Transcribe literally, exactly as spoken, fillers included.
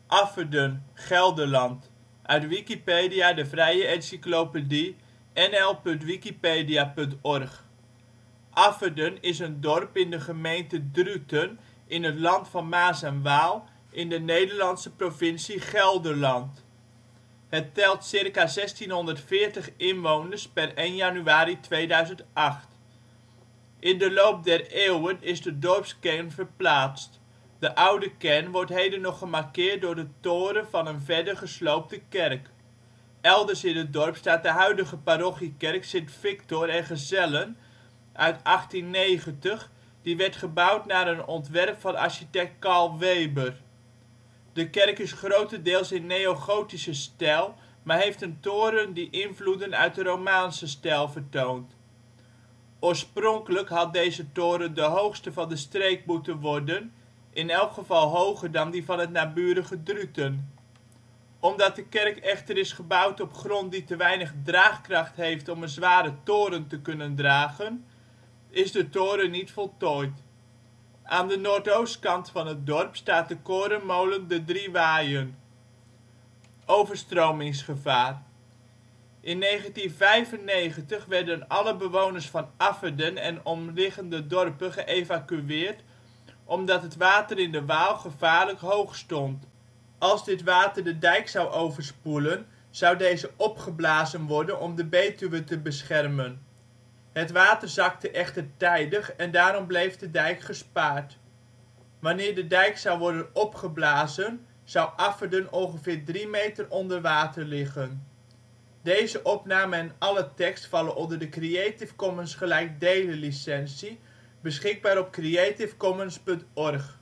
Afferden (Gelderland), uit Wikipedia, de vrije encyclopedie. N L punt wikipedia punt org. Afferden is een dorp in de gemeente Druten in het Land van Maas en Waal in de Nederlandse provincie Gelderland. Het telt ca. zestienhonderdveertig inwoners (per één januari tweeduizendacht). In de loop der eeuwen is de dorpskern verplaatst. De oude kern wordt heden nog gemarkeerd door de toren van een verder gesloopte kerk. Elders in het dorp staat de huidige parochiekerk Sint-Victor en Gezellen uit achttien negentig, die werd gebouwd naar een ontwerp van architect Carl Weber. De kerk is grotendeels in neogotische stijl, maar heeft een toren die invloeden uit de romaanse stijl vertoont. Oorspronkelijk had deze toren de hoogste van de streek moeten worden, in elk geval hoger dan die van het naburige Druten. Omdat de kerk echter is gebouwd op grond die te weinig draagkracht heeft om een zware toren te kunnen dragen, is de toren niet voltooid. Aan de noordoostkant van het dorp staat de korenmolen De Drie Waaien. Overstromingsgevaar. In negentien vijfennegentig werden alle bewoners van Afferden en omliggende dorpen geëvacueerd omdat het water in de Waal gevaarlijk hoog stond. Als dit water de dijk zou overspoelen, zou deze opgeblazen worden om de Betuwe te beschermen. Het water zakte echter tijdig en daarom bleef de dijk gespaard. Wanneer de dijk zou worden opgeblazen, zou Afferden ongeveer drie meter onder water liggen. Deze opname en alle tekst vallen onder de Creative Commons gelijkdelen licentie, beschikbaar op creativecommons punt org